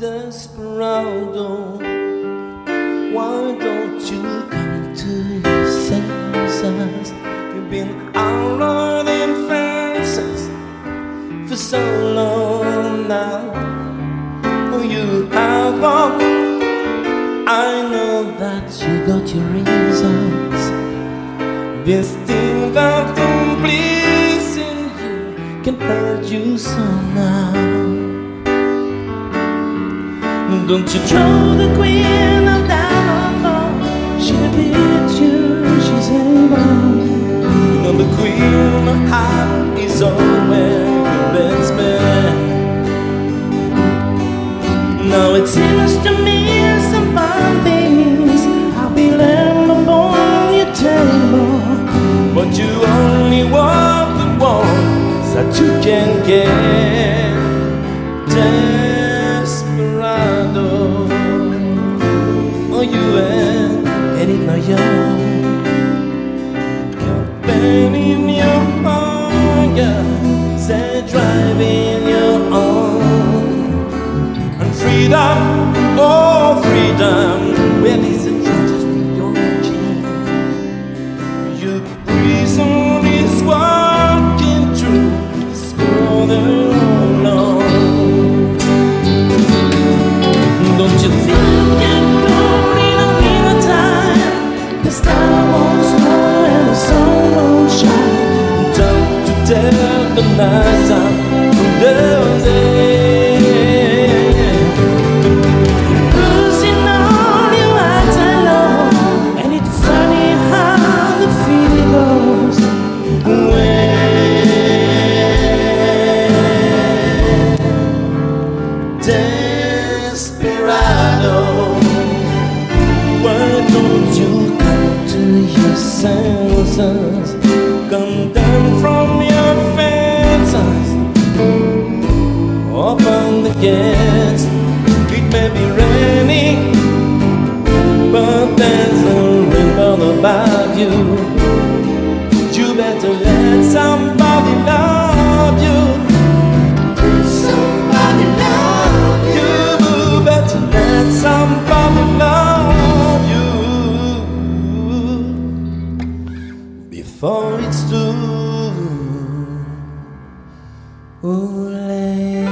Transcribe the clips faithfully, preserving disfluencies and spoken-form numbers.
Desperado, why don't you come to your senses? You've been out of the fences for so long now. Oh, you have gone. I know that you got your reasons. This thing that don't please in you can hurt you somehow. Don't you throw the queen of diamond, she beat you, she's able. You know the queen of heart is always the best man. Now it seems to me some fine things I'll be laying upon your table, but you only want the ones that you can get. Desperado, oh, you ain't getting no young. You're burning your fire, say driving your own. And freedom, oh freedom, where is it just beyond you? Your prison is walking through this border alone. Don't you think you're going on in a time? The star won't snow and the sun won't shine. Time to tell the night time from the day. You're losing all your eyes alone, and it's funny how the feeling goes away. Desperado, why don't you come to your senses? Come down from your fences, open the gates. It may be raining, but there's a rainbow above you. You better let somebody love you. Somebody love you. You better let somebody love you before it's too late.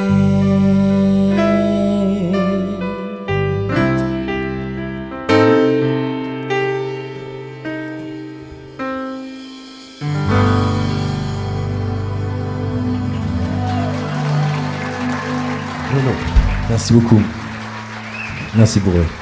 Non, non. Merci beaucoup. Merci pour eux.